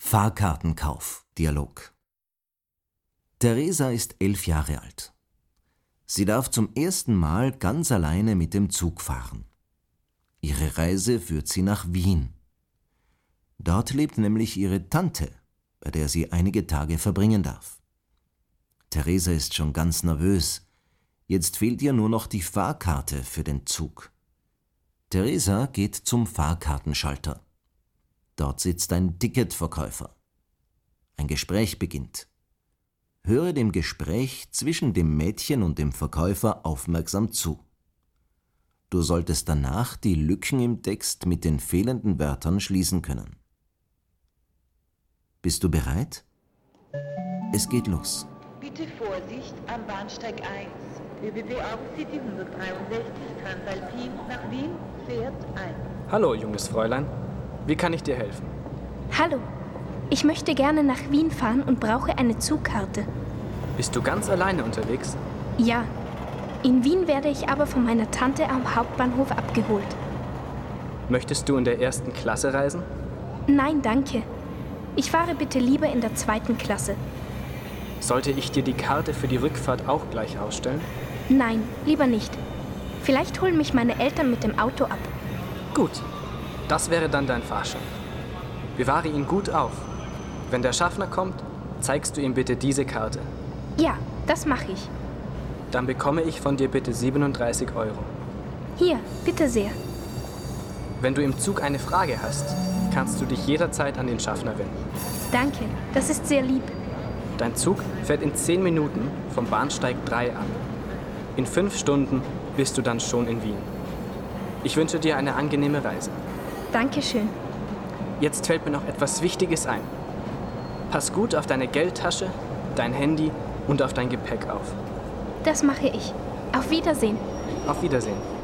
Fahrkartenkauf. Dialog. Theresa ist 11 Jahre alt. Sie darf zum ersten Mal ganz alleine mit dem Zug fahren. Ihre Reise führt sie nach Wien. Dort lebt nämlich ihre Tante, bei der sie einige Tage verbringen darf. Theresa ist schon ganz nervös. Jetzt fehlt ihr nur noch die Fahrkarte für den Zug. Theresa geht zum Fahrkartenschalter. Dort sitzt ein Ticketverkäufer. Ein Gespräch beginnt. Höre dem Gespräch zwischen dem Mädchen und dem Verkäufer aufmerksam zu. Du solltest danach die Lücken im Text mit den fehlenden Wörtern schließen können. Bist du bereit? Es geht los. Bitte Vorsicht am Bahnsteig 1. ÖBB Eurocity 163 Transalpin nach Wien fährt ein. Hallo, junges Fräulein. Wie kann ich dir helfen? Hallo, ich möchte gerne nach Wien fahren und brauche eine Zugkarte. Bist du ganz alleine unterwegs? Ja, in Wien werde ich aber von meiner Tante am Hauptbahnhof abgeholt. Möchtest du in der 1. Klasse reisen? Nein, danke. Ich fahre bitte lieber in der 2. Klasse. Sollte ich dir die Karte für die Rückfahrt auch gleich ausstellen? Nein, lieber nicht. Vielleicht holen mich meine Eltern mit dem Auto ab. Gut, das wäre dann dein Fahrschein. Bewahre ihn gut auf. Wenn der Schaffner kommt, zeigst du ihm bitte diese Karte. Ja, das mache ich. Dann bekomme ich von dir bitte 37 €. Hier, bitte sehr. Wenn du im Zug eine Frage hast, kannst du dich jederzeit an den Schaffner wenden. Danke, das ist sehr lieb. Dein Zug fährt in 10 Minuten vom Bahnsteig 3 an. In 5 Stunden bist du dann schon in Wien. Ich wünsche dir eine angenehme Reise. Dankeschön. Jetzt fällt mir noch etwas Wichtiges ein. Pass gut auf deine Geldtasche, dein Handy und auf dein Gepäck auf. Das mache ich. Auf Wiedersehen. Auf Wiedersehen.